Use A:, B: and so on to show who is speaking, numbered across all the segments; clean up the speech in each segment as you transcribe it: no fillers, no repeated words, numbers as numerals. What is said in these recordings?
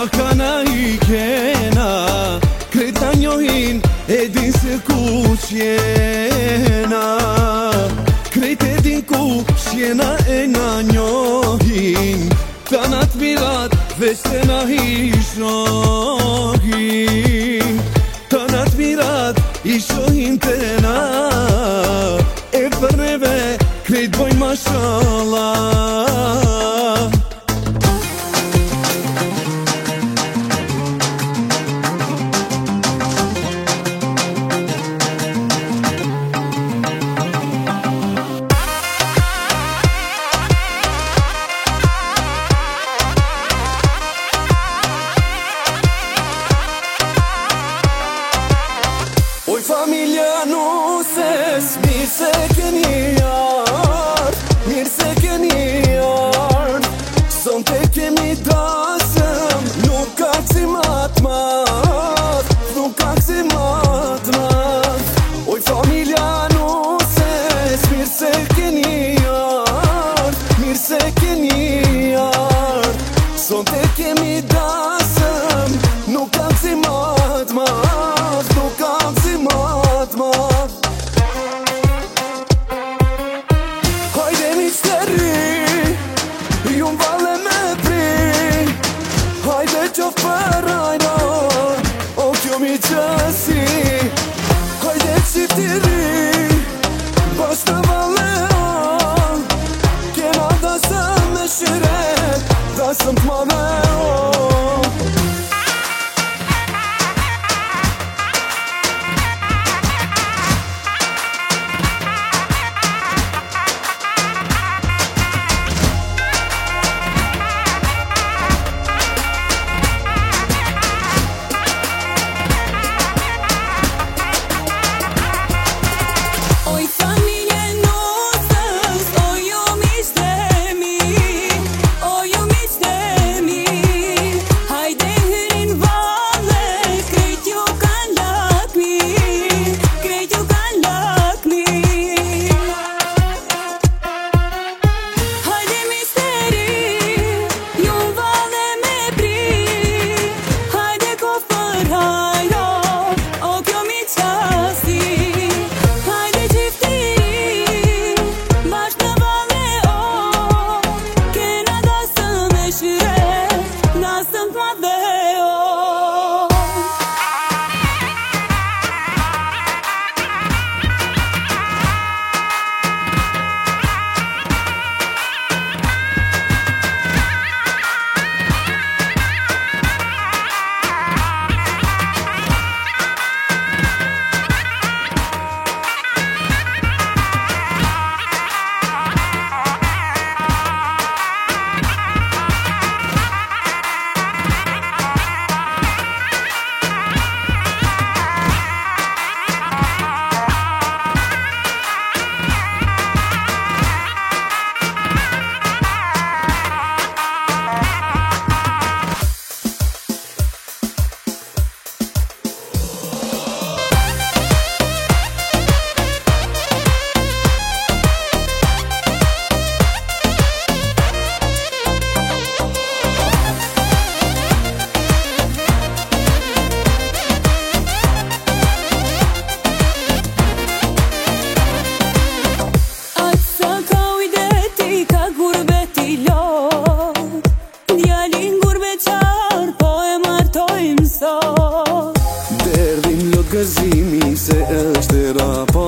A: kana I kena Kreta njohin e din se ku qjena Krejt e din ku qjena e na njohin Tanat mirat veç se na hishohin Tanat mirat ishohin te na E për neve krejt bojnë mashallah Familja nuses, mirë se keni ardh, mirë se keni ardh Sonte kemi dasëm, nuk ka kësi matë madh, nuk ka kësi matë madh Oj familja nuses, mirë se keni ardh, mirë se keni ardh Sonte kemi dasëm, nuk ka kësi matë madh, nuk ka kësi Hajde mi qëtëri, ju m'valle me pri Hajde qof për rajna, o kjo mi qësi Hajde qiftiri, bash të valle Kena dasëm me shiret, dasëm t'madhe Gëzimi se është e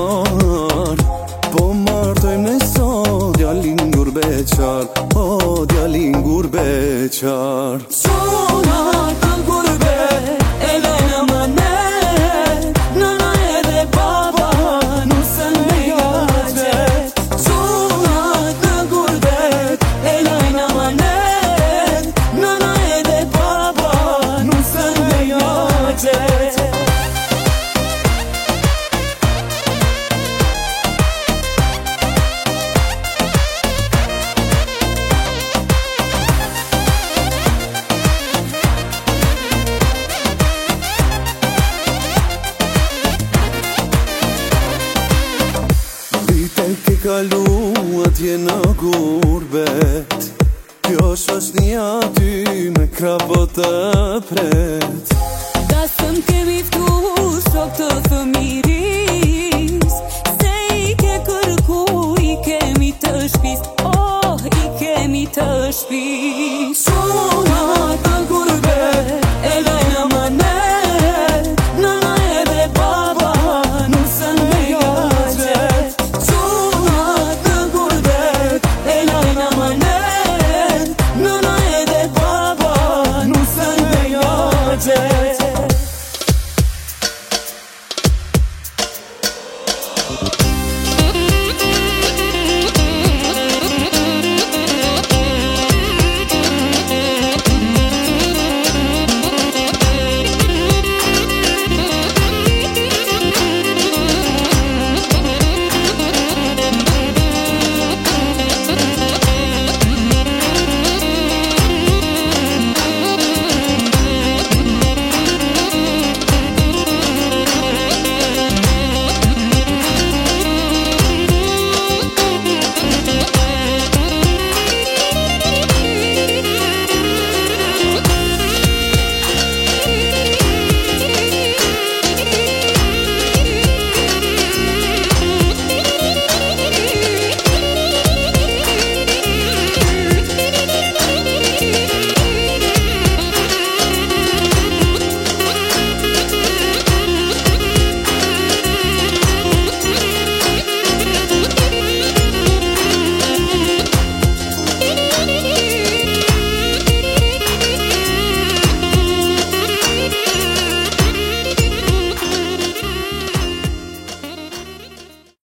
A: rapar Po martojmë në sot djalin gurbeqar O djalin gurbeqar
B: Sona të gurbet e lejnë më net Nëna edhe baba nusën me gacet Sona të gurbet e lejnë më net Nëna edhe baba nusën me gacet
A: Kalu atje në gurbet Kjo shoshnia ty me kravo të pret.
B: Da sëm kemi ftu shok të fëmiris, se i ke kërku, i kemi të shpis, oh, i kemi të shpis.